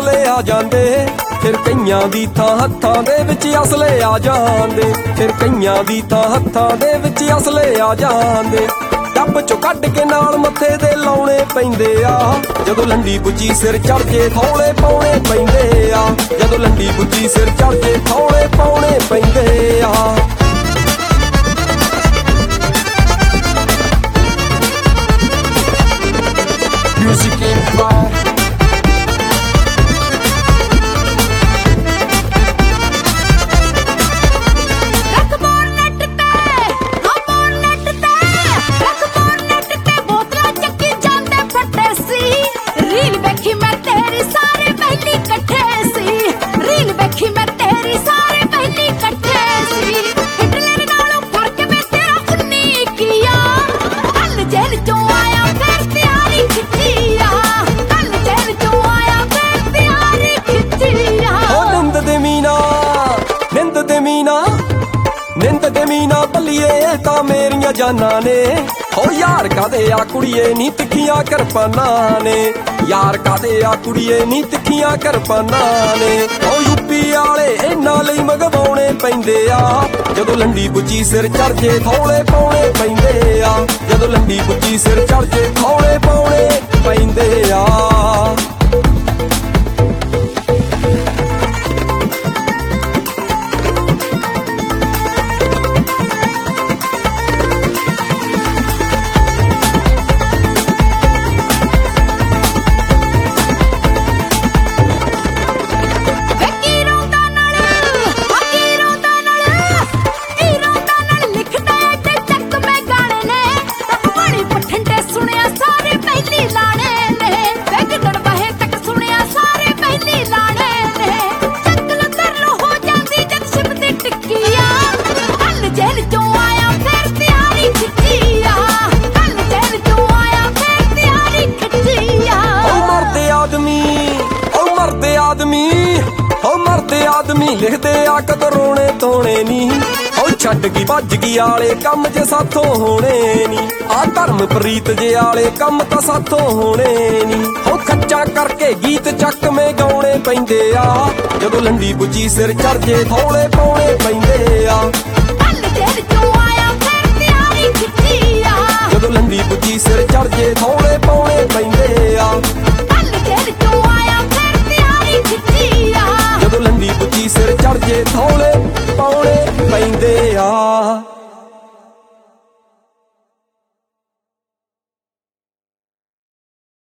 ਅਸਲੇ ਆ ਜਾਂਦੇ। ਫਿਰ ਕਈਆਂ ਦੀ ਥਾਂ ਹੱਥਾਂ ਦੇ ਵਿੱਚ ਅਸਲੇ ਆ ਜਾਂਦੇ। ਫਿਰ ਕਈਆਂ ਦੀ ਥਾਂ ਹੱਥਾਂ ਦੇ ਵਿੱਚ ਅਸਲੇ ਆ ਜਾਂਦੇ। ਡੱਬ ਚੋਂ ਕੱਢ ਕੇ ਨਾਲ ਮੱਥੇ ਦੇ ਲਾਉਣੇ ਪੈਂਦੇ ਆ। ਜਦੋਂ ਲੰਡੀ ਬੁੱਝੀ ਸਿਰ ਚੜ ਜੇ ਥੌਲੇ ਪਾਉਣੇ ਪੈਂਦੇ ਆ। ਜਦੋਂ ਲੰਡੀ ਬੁੱਝੀ ਸਿਰ ਚੜ ਜੇ ਥੌਲੇ ਪਾਉਣੇ ਪੈਂਦੇ ਆ। Music Empire ਨਿੰਦ ਦੇ ਮੀਨਾ ਬੱਲੀਏ ਤਾਂ ਮੇਰੀਆਂ ਜਾਨਾਂ ਨੇ। ਹੋ ਯਾਰ ਕਾਦੇ ਆ ਕੁੜੀਏ ਨੀ ਤਿੱਖੀਆਂ ਕਿਰਪਾਨਾਂ ਨੇ। ਯਾਰ ਕਾਦੇ ਆ ਕੁੜੀਏ ਨੀ ਤਿੱਖੀਆਂ ਕਿਰਪਾਨਾਂ ਨੇ। ਹੋ ਯੂਪੀ ਵਾਲੇ ਇਹਨਾਂ ਲਈ ਮਗਵਾਉਣੇ ਪੈਂਦੇ ਆ। ਜਦੋਂ ਲੰਡੀ ਬੁੱਝੀ ਸਿਰ ਚੜ ਜੇ ਥੌਲੇ ਪਾਉਣੇ ਪੈਂਦੇ ਆ। ਜਦੋਂ ਲੰਡੀ ਬੁੱਝੀ ਸਿਰ ਚੜ ਜੇ ਥੌਲੇ ਪਾਉਣੇ ਪੈਂਦੇ ਆ। ਮਰਦੇ ਆਦਮੀ ਲਿਖਦੇ ਆ ਕਦਰੋਣੇ ਤੋਣੇ ਨੀ। ਉਹ ਛੱਡ ਗਈ ਭੱਜ ਗਈ ਆਲੇ ਕੰਮ ਜੇ ਸਾਥੋਂ ਹੋਣੇ ਨੀ। ਆ ਧਰਮ ਪ੍ਰੀਤ ਜੇ ਆਲੇ ਕੰਮ ਤਾਂ ਸਾਥੋਂ ਹੋਣੇ ਨੀ। ਉਹ ਖੱਚਾ ਕਰਕੇ ਗੀਤ ਚੱਕਵੇਂ ਗਾਉਣੇ ਪੈਂਦੇ ਆ। ਜਦੋਂ ਲੰਡੀ ਬੁੱਝੀ ਸਿਰ ਚੜ ਜੇ ਥੌਲੇ ਪਾਉਣੇ ਪੈਂਦੇ